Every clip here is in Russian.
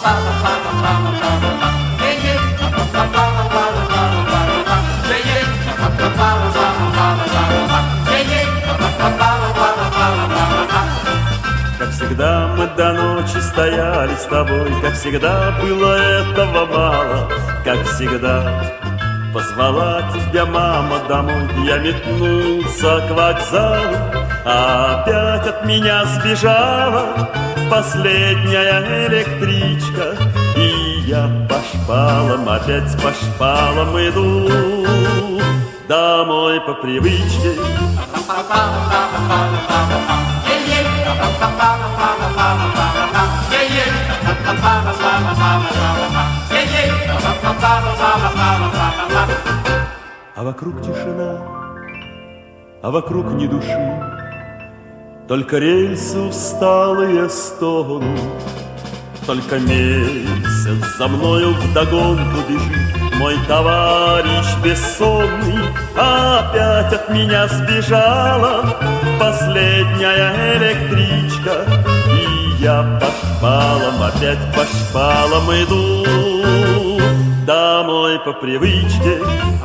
Как всегда мы до ночи стояли с тобой, как всегда было этого мало, как всегда позвала тебя мама домой. Я метнулся к вокзалу, а опять от меня сбежала последняя электричка. И я по шпалам, опять по шпалам иду домой по привычке. А вокруг тишина, а вокруг ни души, только рельсы усталые стонут, только месяц за мною вдогонку бежит мой товарищ бессонный. Опять от меня сбежала последняя электричка, и я по шпалам, опять по шпалам иду домой по привычке.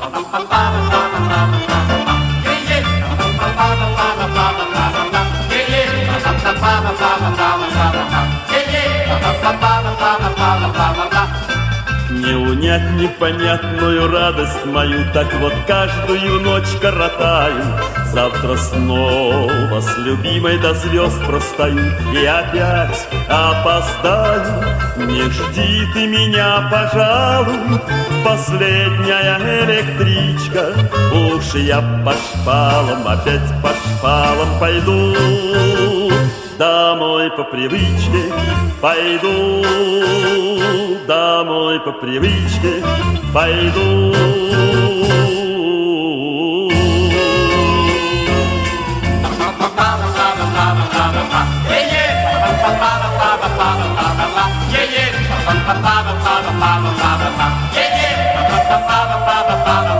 Не унять непонятную радость мою, так вот каждую ночь коротаю. Завтра снова с любимой до звезд простою и опять опоздаю. Не жди ты меня, пожалуй, последняя электричка. Уж я по шпалам, опять по шпалам пойду домой по привычке, пойду домой по привычке, пойду. Yeah.